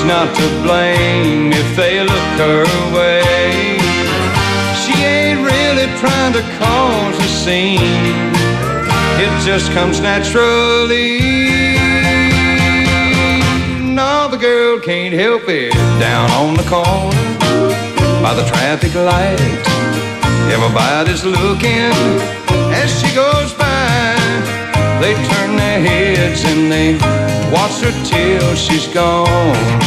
not to blame if they look her way. She ain't really trying to cause a scene, it just comes naturally. No, the girl can't help it. Down on the corner by the traffic light, everybody's looking as she goes by. They turn their heads and they watch her till she's gone.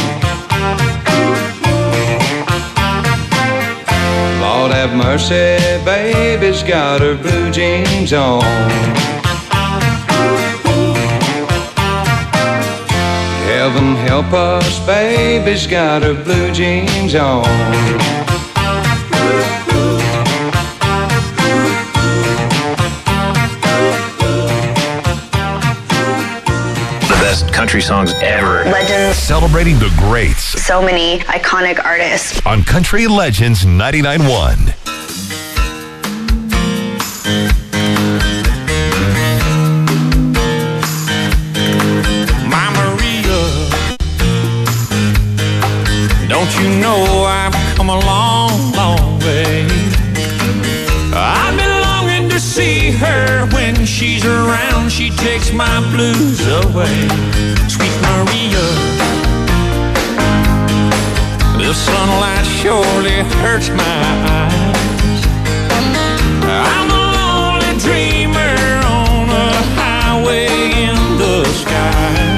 Lord have mercy, baby's got her blue jeans on. Heaven help us, baby's got her blue jeans on. Best country songs ever. Legends. Celebrating the greats. So many iconic artists. On Country Legends 99.1. My Maria, don't you know I've come a long, long way. I've been longing to see her. When she's around, she takes my blues away. Sweet Maria, the sunlight surely hurts my eyes. I'm a lonely dreamer on a highway in the sky.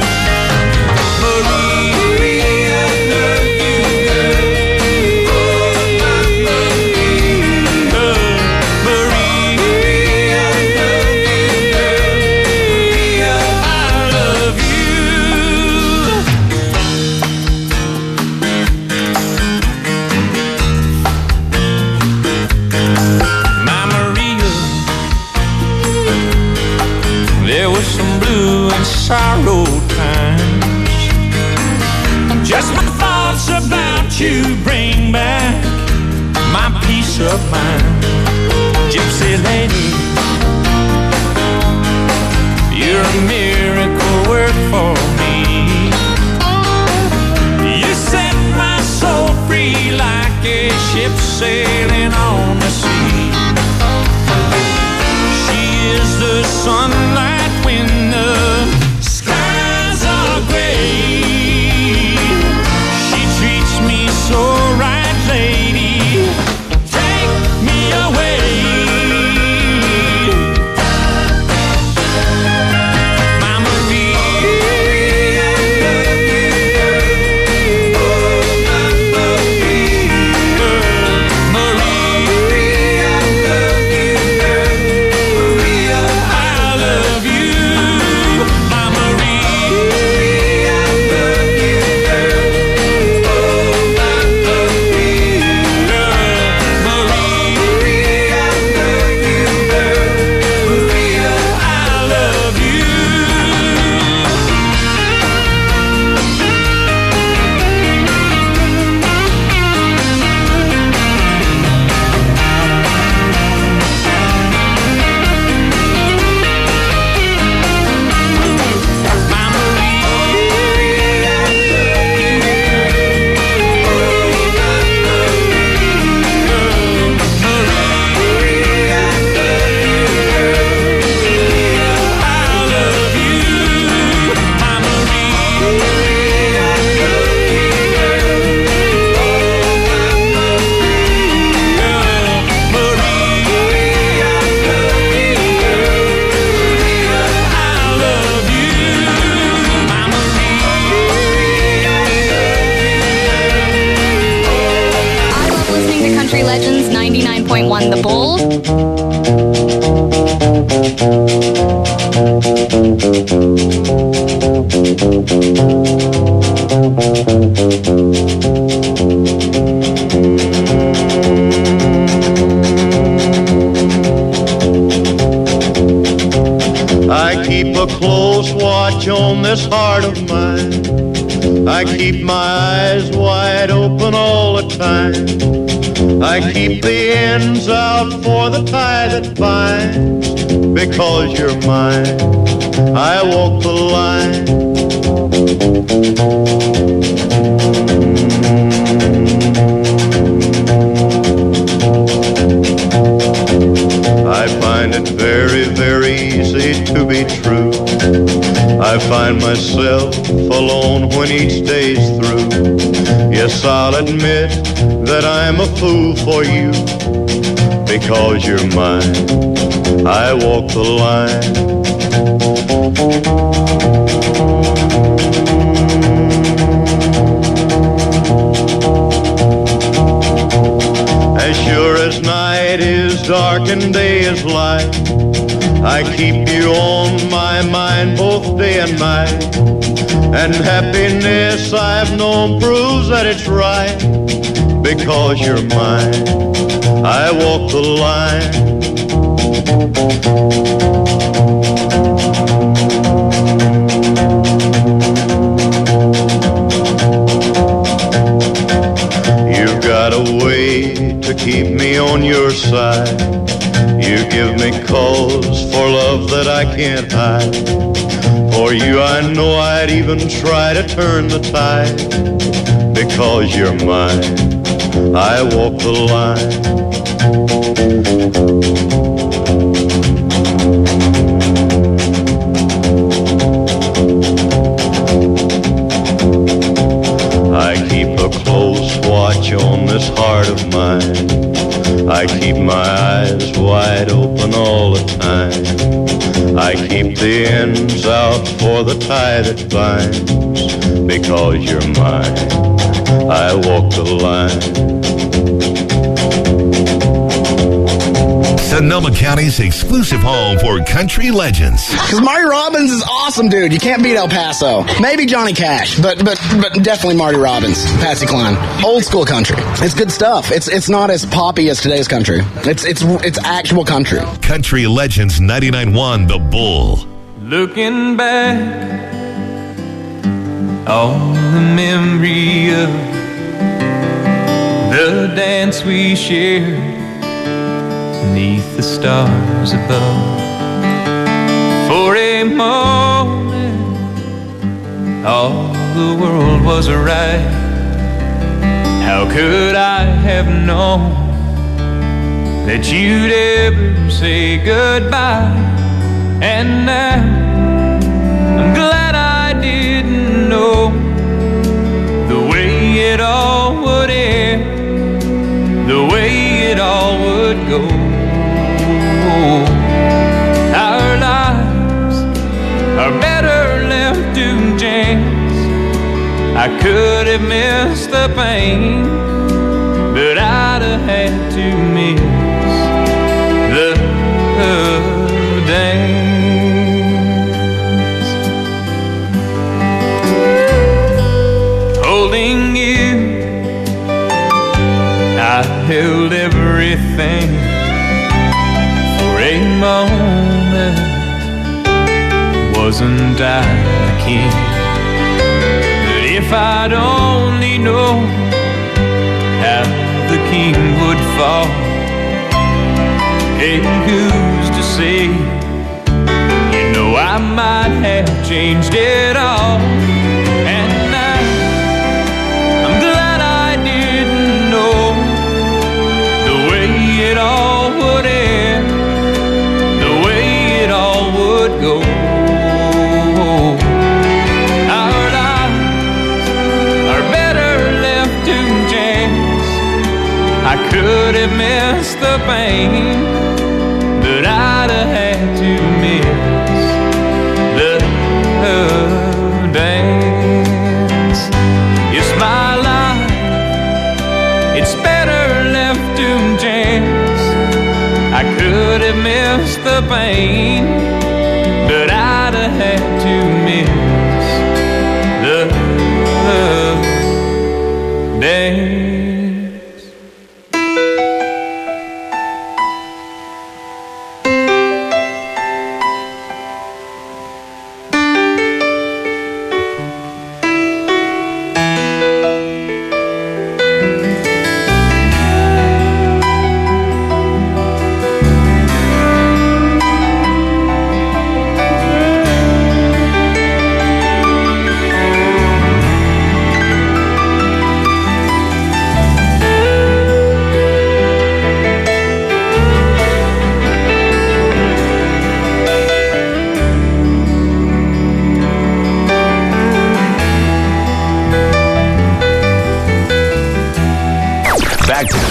Sorrow times, just my thoughts about you bring back my peace of mind. Gypsy lady, you're a miracle work for me. You set my soul free like a ship sailing on the sea. She is the sunlight when the skies are gray. She treats me so right, lady. Take me away. Mama Maria, I love you. Mama Country Legends 99.1 The Bull. I keep a close watch on this heart of mine. I keep my eyes wide open all the time. I keep the ends out for the tie that binds. Because you're mine, I walk the line. I find myself alone when each day's through. Yes, I'll admit that I'm a fool for you. Because you're mine, I walk the line. As sure as night is dark and day is light, I keep you on my mind both day and night. And happiness I've known proves that it's right. Because you're mine, I walk the line. You've got a way to keep me on your side. You give me cause for love that I can't hide. For you I know I'd even try to turn the tide. Because you're mine, I walk the line. I keep a close watch on this heart of mine. I keep my eyes wide open all the time. I keep the ends out for the tie that binds. Because you're mine, I walk the line. Sonoma County's exclusive home for country legends. Because Marty Robbins is awesome, dude. You can't beat El Paso. Maybe Johnny Cash, but definitely Marty Robbins, Patsy Cline. Old school country. It's good stuff. It's not as poppy as today's country. It's actual country. Country Legends 99.1 The Bull. Looking back on the memory of the dance we shared beneath the stars above. For a moment, all the world was right. How could I have known that you'd ever say goodbye? And now I'm glad I didn't know the way it all would end, the way it all would go. Our lives are better left to chance. I could have missed the pain, but I'd have had to miss the dance. Holding you, I held everything. For a moment, wasn't I the king? But if I'd only known how the king would fall, hey, who's to say? You know I might have changed it all. And now I'm glad I didn't know the way it all would end, the way it all would go. Our lives are better left to chance. I could have missed the pain, but I'd have had to miss the dance. It's my life, it's better left to chance. I could have missed the pain, but I'd have had to miss the dance.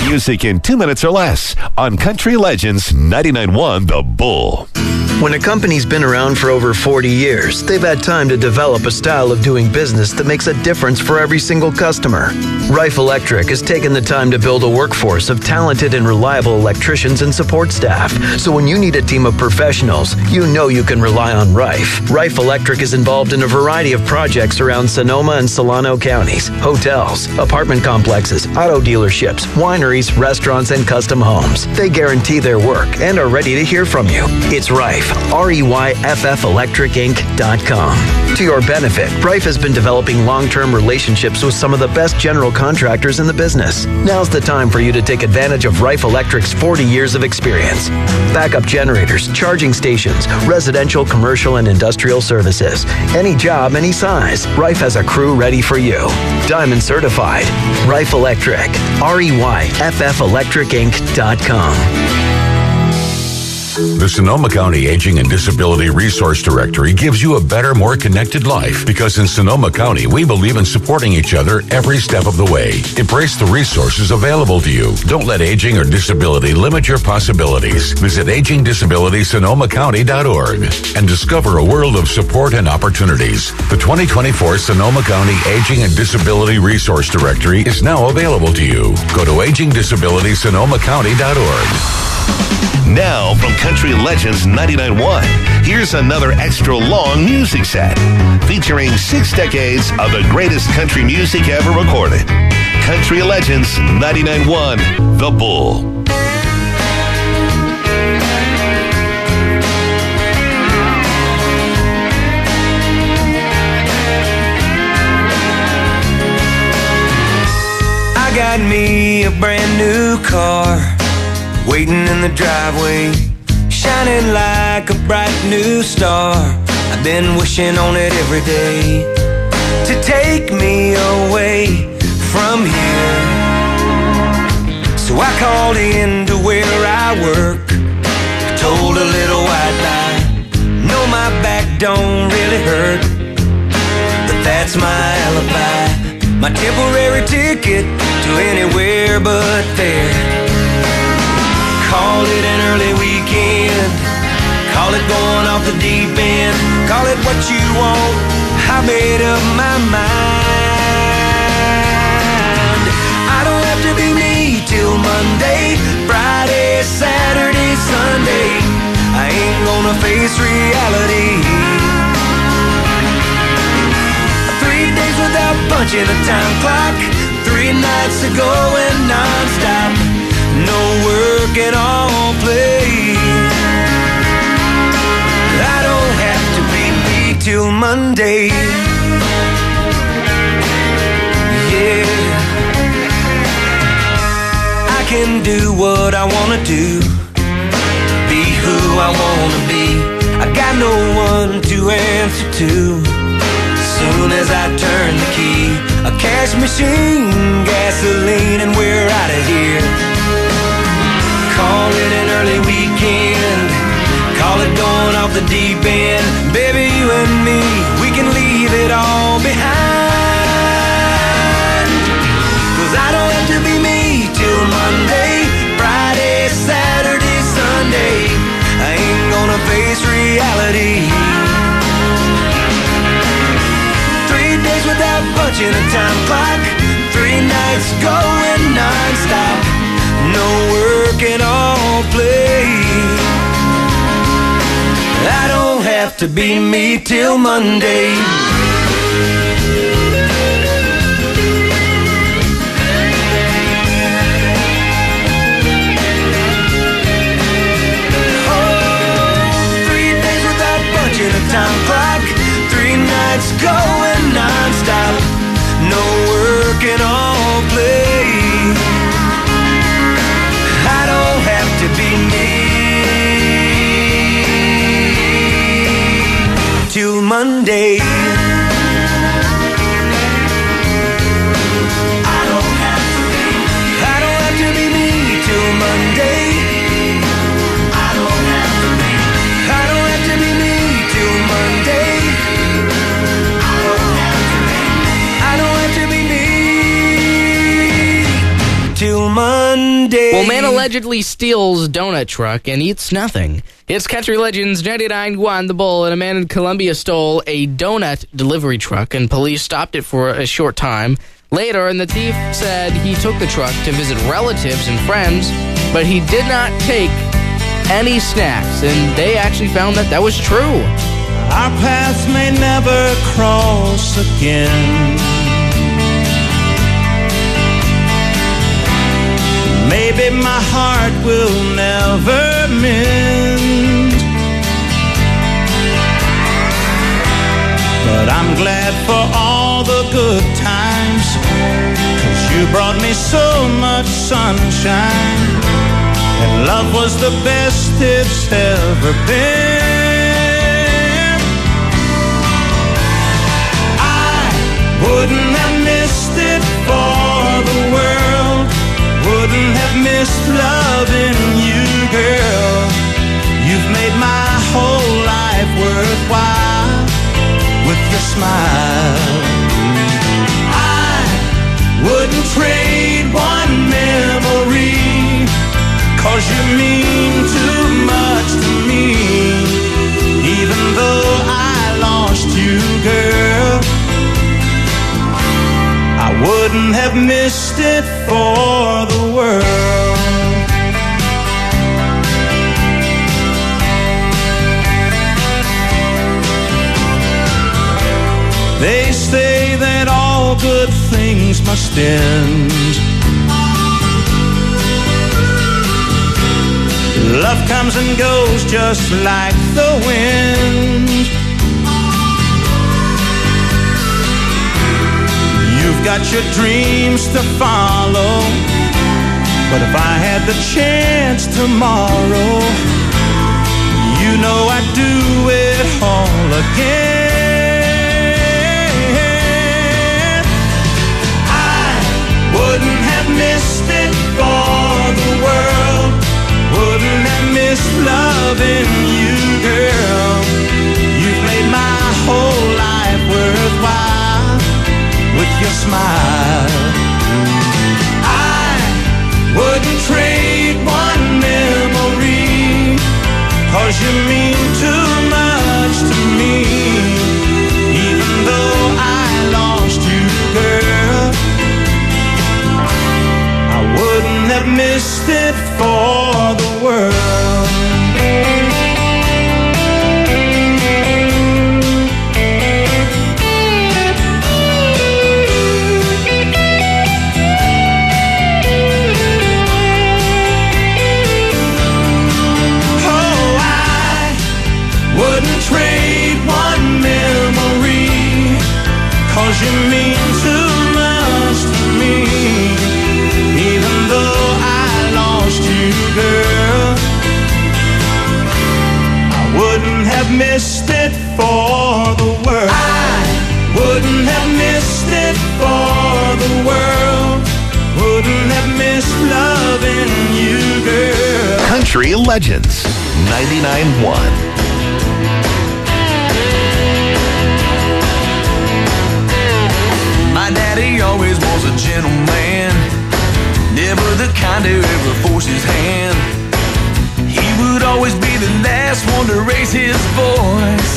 music in 2 minutes or less on Country Legends 99.1 The Bull. When a company's been around for over 40 years, they've had time to develop a style of doing business that makes a difference for every single customer. Rife Electric has taken the time to build a workforce of talented and reliable electricians and support staff. So when you need a team of professionals, you know you can rely on Rife. Rife Electric is involved in a variety of projects around Sonoma and Solano counties, hotels, apartment complexes, auto dealerships, wineries, restaurants, and custom homes. They guarantee their work and are ready to hear from you. It's Rife. REYFFelectricinc.com. To your benefit, Rife has been developing long-term relationships with some of the best general contractors in the business. Now's the time for you to take advantage of Rife Electric's 40 years of experience. Backup generators, charging stations, residential, commercial, and industrial services. Any job, any size, Rife has a crew ready for you. Diamond certified. Rife Electric. REYFFelectricinc.com. The Sonoma County Aging and Disability Resource Directory gives you a better, more connected life because in Sonoma County, we believe in supporting each other every step of the way. Embrace the resources available to you. Don't let aging or disability limit your possibilities. Visit agingdisabilitysonomacounty.org and discover a world of support and opportunities. The 2024 Sonoma County Aging and Disability Resource Directory is now available to you. Go to agingdisabilitysonomacounty.org. Now from Country Legends 99.1, here's another extra long music set featuring 6 decades of the greatest country music ever recorded. Country Legends 99.1 The Bull. I got me a brand new car waiting in the driveway, shining like a bright new star. I've been wishing on it every day to take me away from here. So I called in to where I work, told a little white lie. No, my back don't really hurt, but that's my alibi, my temporary ticket to anywhere but there. Call it an early weekend, call it going off the deep end, call it what you want, I made up my mind. I don't have to be me till Monday, Friday, Saturday, Sunday. I ain't gonna face reality. 3 days without punching a time clock, 3 nights of going non-stop. No work and all play. I don't have to be me till Monday. Yeah, I can do what I wanna do, be who I wanna be. I got no one to answer to. Soon as I turn the key, a cash machine, gasoline, and we're out of here. Call it an early weekend, call it going off the deep end. Baby, you and me, we can leave it all behind. 'Cause I don't have to be me till Monday, Friday, Saturday, Sunday. I ain't gonna face reality. 3 days without punching a time clock, 3 nights going non-stop. No work and all play. I don't have to be me till Monday. Oh, 3 days without punching a time clock, 3 nights going non-stop. No work and all play. I don't have to be me till Monday. I don't have to be me till Monday. I don't have to be me till Monday. I don't have to be me till Monday. Well, man allegedly steals donut truck and eats nothing. It's Country Legends 99.1 The Bull, and a man in Columbia stole a donut delivery truck, and police stopped it for a short time. Later, and the thief said he took the truck to visit relatives and friends, but he did not take any snacks, and they actually found that was true. Our paths may never cross again. Maybe my heart will never mend, but I'm glad for all the good times, 'cause you brought me so much sunshine, and love was the best it's ever been. I wouldn't have missed it for the world, wouldn't have missed loving you, girl. You've made my whole life worthwhile with your smile. I wouldn't trade one memory, 'cause you mean too much to me. Even though I lost you, girl, I wouldn't have missed it for the world. They say that all good things must end. Love comes and goes just like the wind. You've got your dreams to follow, but if I had the chance tomorrow, you know I'd do it all again. I wouldn't have missed it for the world, wouldn't have missed loving you, girl. You've made my whole life worthwhile with your smile. I wouldn't trade one memory, 'cause you mean too much to me. Even though I lost you, girl, I wouldn't have missed it for the world. Trade one memory, 'cause you mean too much to me. Even though I lost you, girl, I wouldn't have missed it for the world. I wouldn't have missed it for the world, wouldn't have missed loving you, girl. Country Legends 99.1. My daddy always was a gentleman, never the kind to ever force his hand. He would always be the last one to raise his voice.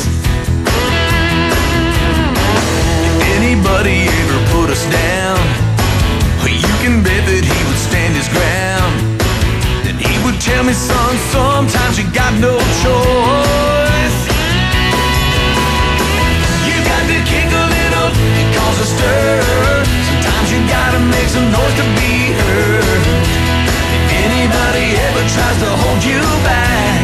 If anybody ever put us down, you can bet that he would stand his ground. Then he would tell me, son, sometimes you got no choice. You got to kick a little and cause a stir. Sometimes you gotta make some noise to be heard. If anybody ever tries to hold you back,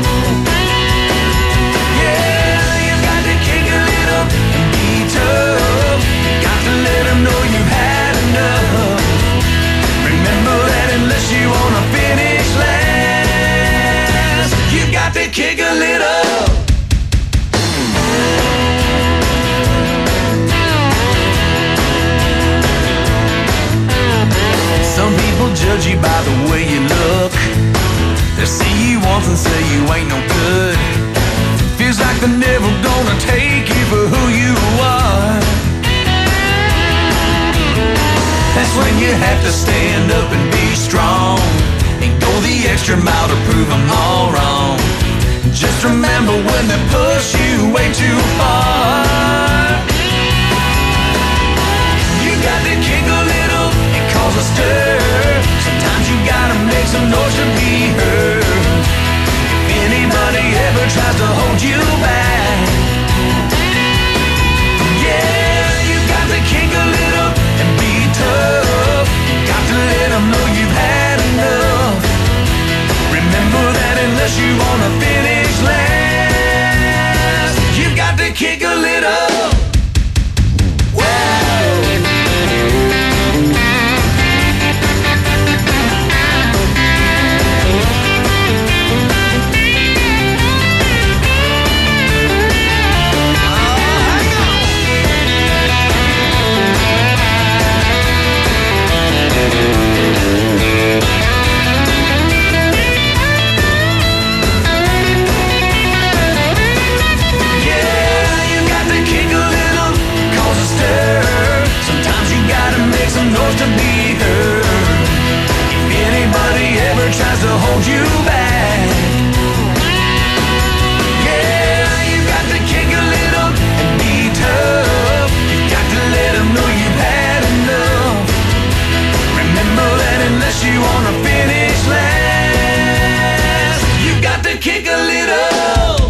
yeah, you got to kick a little and be tough. You got to let them know you've had enough. Remember that unless you wanna finish last, you got to kick a little. Some people judge you by the way you look. They see you once and say you ain't no good. Feels like they're never gonna take you for who you are. That's when you have to stand up and be strong. extra mile to prove them all wrong. Just remember when they push you way too far. You got to kick a little and cause a stir. Sometimes you gotta make some noise to be heard. If anybody ever tries to hold you back, yeah, you got to kick a little and be tough. Got to let them know you've had enough. Remember that unless you wanna finish last, you've got to kick a little. To be heard. If anybody ever tries to hold you back, yeah, you got to kick a little and be tough. You got to let them know you've had enough. Remember that unless you wanna finish last, you got to kick a little.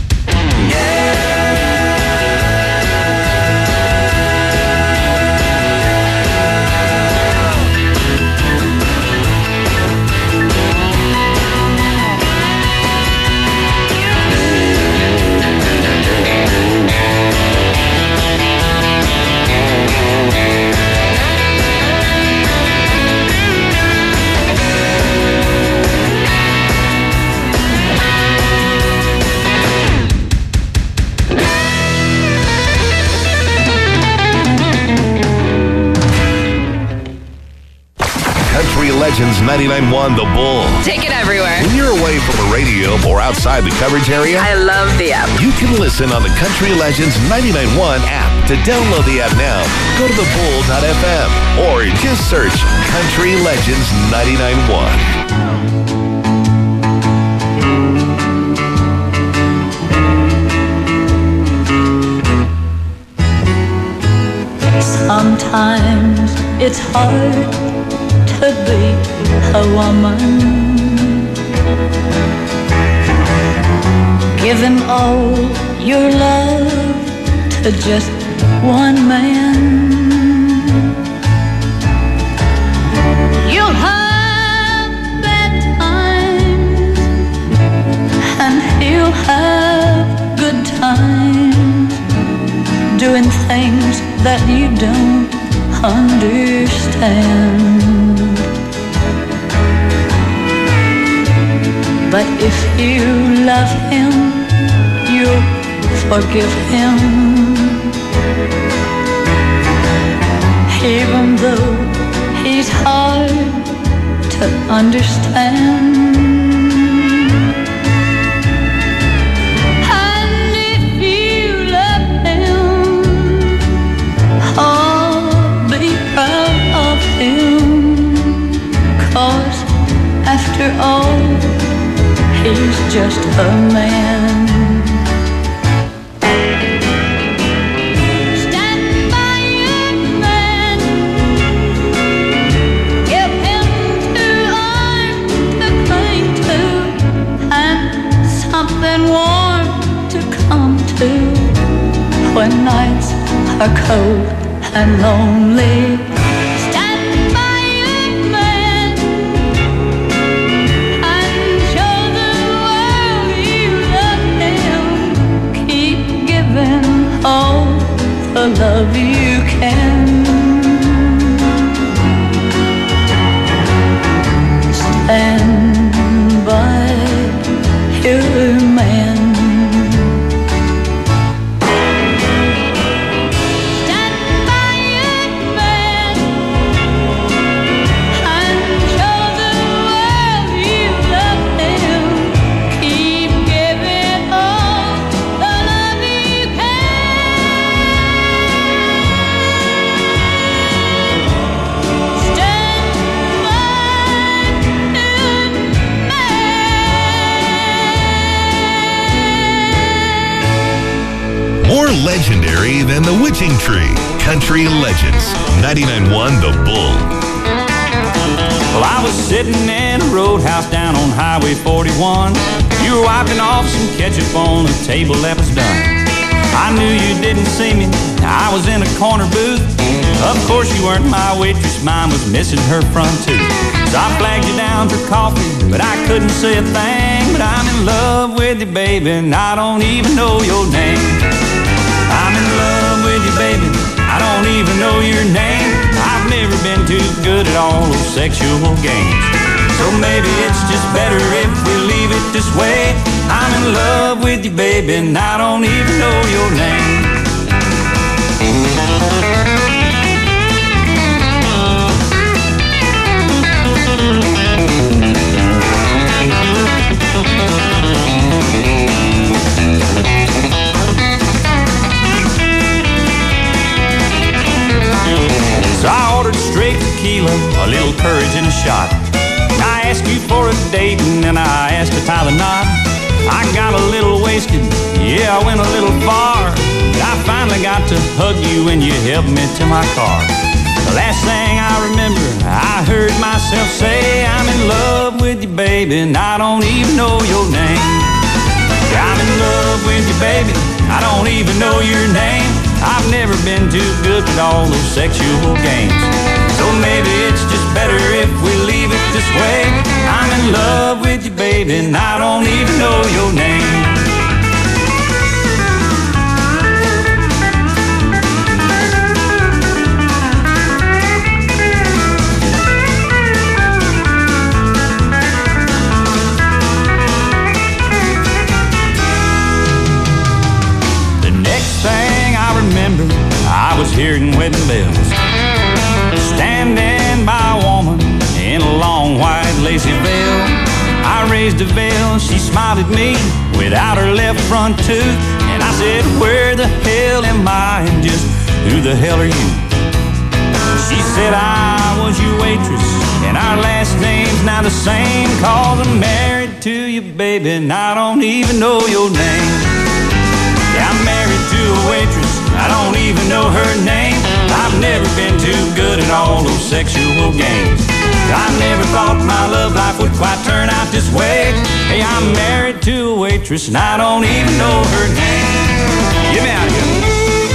Legends 99.1 The Bull. Take it everywhere. When you're away from a radio or outside the coverage area, I love the app. You can listen on the Country Legends 99.1 app. To download the app now, go to thebull.fm or just search Country Legends 99.1. Sometimes it's hard to be a woman. Giving all your love to just one man. You'll have bad times and he'll have good times, doing things that you don't understand. But if you love him, you'll forgive him. Even though he's hard to understand. And if you love him, oh, be proud of him. 'Cause after all, he's just a man. Stand by your man. Give him 2 arms to cling to and something warm to come to when nights are cold and lonely. All the love you can. Stand by your man. Stand by your man and show the world you love him. Keep giving all the love you can. legendary than the Witching Tree. Country Legends, 99.1 The Bull. Well, I was sitting in a roadhouse down on Highway 41. You were wiping off some ketchup on a table that was done. I knew you didn't see me. I was in a corner booth. Of course you weren't my waitress. Mine was missing her front tooth. So I flagged you down for coffee, but I couldn't say a thing. But I'm in love with you, baby, and I don't even know your name. I'm in love with you, baby, I don't even know your name. I've never been too good at all those sexual games. So maybe it's just better if we leave it this way. I'm in love with you, baby, and I don't even know your name. So I ordered straight tequila, a little courage and a shot. I asked you for a date and then I asked to tie the knot. I got a little wasted, yeah, I went a little far. But I finally got to hug you and you helped me to my car. The last thing I remember, I heard myself say, I'm in love with you, baby, and I don't even know your name. I'm in love with you, baby, I don't even know your name. I've never been too good with all those sexual games. So maybe it's just better if we leave it this way. I'm in love with you, baby, and I don't even know your name. The next thing I remember, I was hearing wedding bells, standing by a woman in a long white lacy veil. I raised a veil, she smiled at me without her left front tooth. And I said, where the hell am I and just who the hell are you? She said, I was your waitress and our last name's now the same. 'Cause I'm married to you, baby, and I don't even know your name. Yeah, I'm married to a waitress, I don't even know her name. I've never been too good at all those sexual games. I never thought my love life would quite turn out this way. Hey, I'm married to a waitress and I don't even know her name. Get me out of here.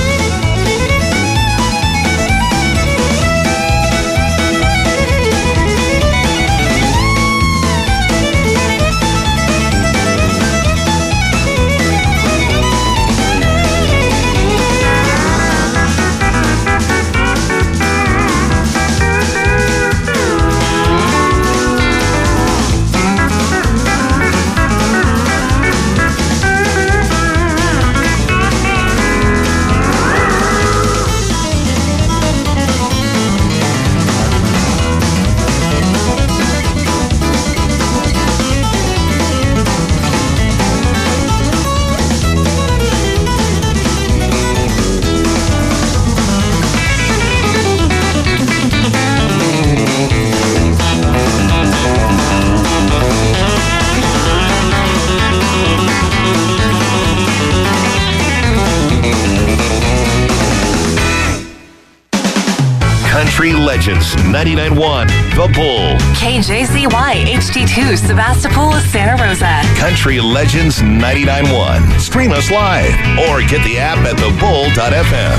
Country Legends, 99.1 The Bull. KJZY HD2 Sebastopol, Santa Rosa. Country Legends 99.1. Stream us live or get the app at thebull.fm.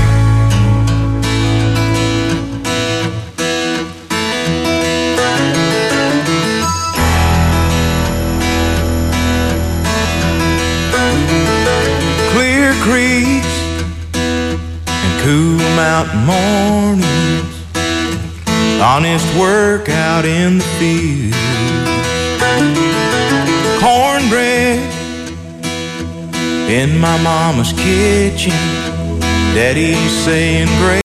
Clear creeks and cool mountain mornings, honest work out in the field, cornbread in my mama's kitchen, daddy's saying grace.